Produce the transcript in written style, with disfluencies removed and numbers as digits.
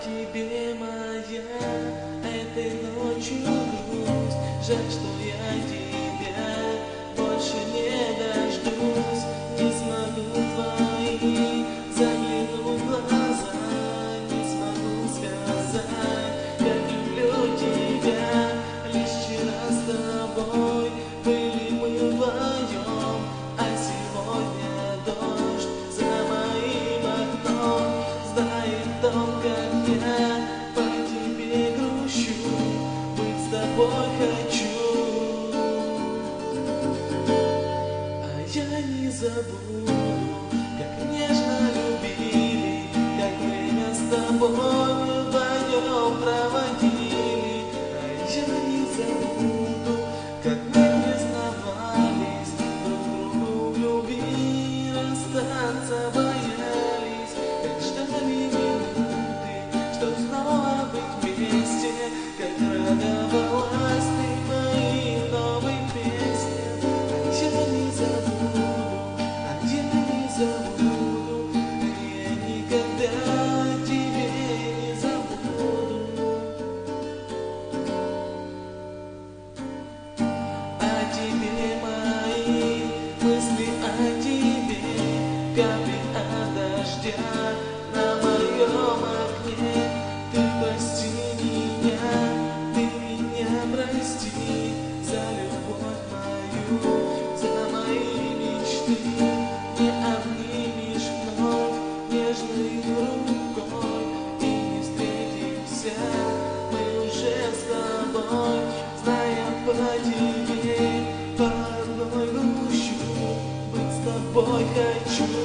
тебе моя этой ночью грусть. Жаль, что я тебя больше не дождусь. Не смогу твои заглянуть в глаза, не смогу сказать, как люблю тебя. Лишь вчера с тобой были мы вдвоем, а сегодня дождь за моим окном. Знает он, как я по тебе грущу, быть с тобой хочу. А я не забуду, как нежно любили, как время с тобой вдвоем проводили. А я не забуду, как мы признавались друг другу в любви, расстаться боялись, как ждали минуты, чтоб снова быть вместе, как радовалась ты моим новым песням. А я не забуду, а я не забуду, я никогда тебе не забуду. О тебе мои мысли, о тебе капли от дождя на моем окне. Ты прости меня прости за любовь мою, за мои мечты. Не обнимешь вновь нежной рукой, и не встретимся мы уже с тобой, зная по тебе, по одной грущу, быть с тобой хочу.